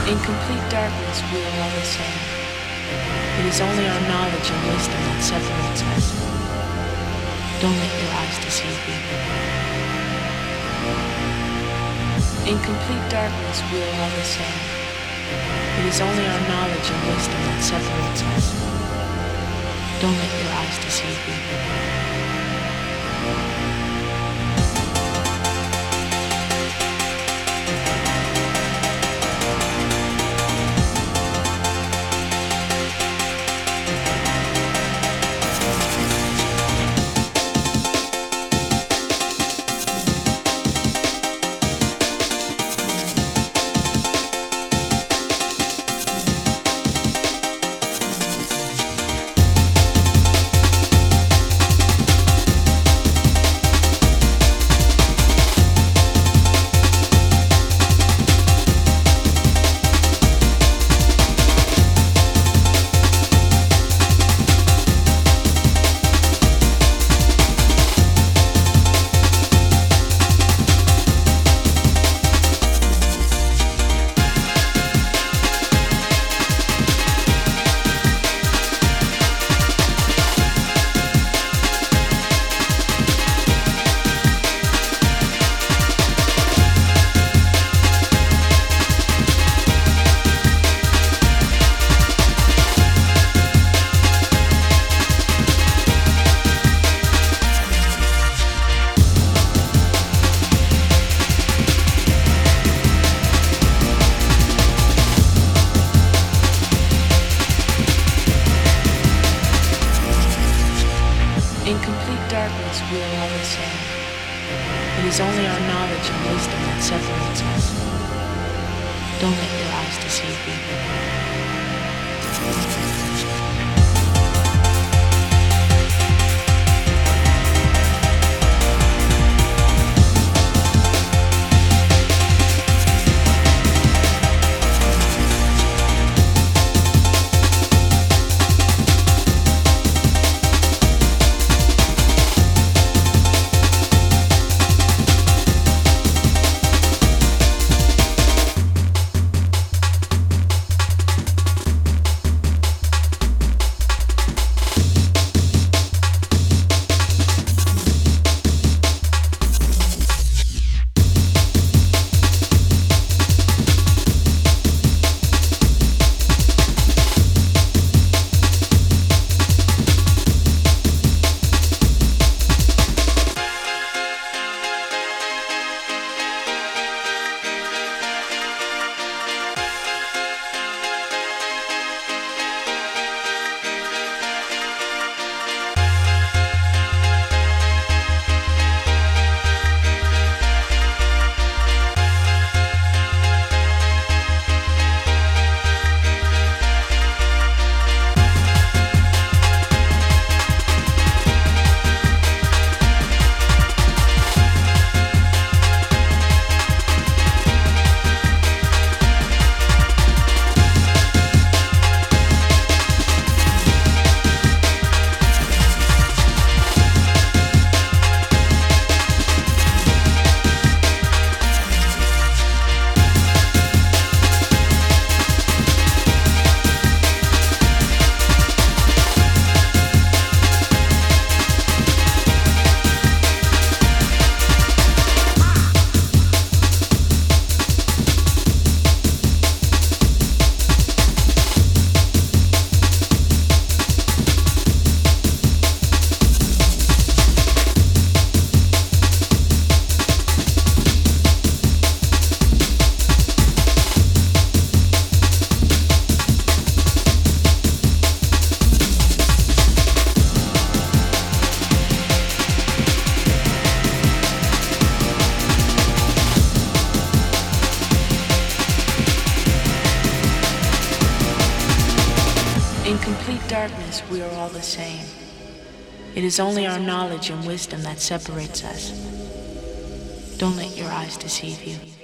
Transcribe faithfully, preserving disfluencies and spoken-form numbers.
In complete darkness, we are all the same. It is only our knowledge and wisdom that separates us. Don't let your eyes deceive you. In complete darkness, we are all the same. It is only our knowledge and wisdom that separates us. Don't let your eyes deceive you. In complete darkness, we are all the same. It is only our knowledge and wisdom that separates us. Don't let your eyes deceive you. In complete darkness, we are all the same. It is only our knowledge and wisdom that separates us. Don't let your eyes deceive you.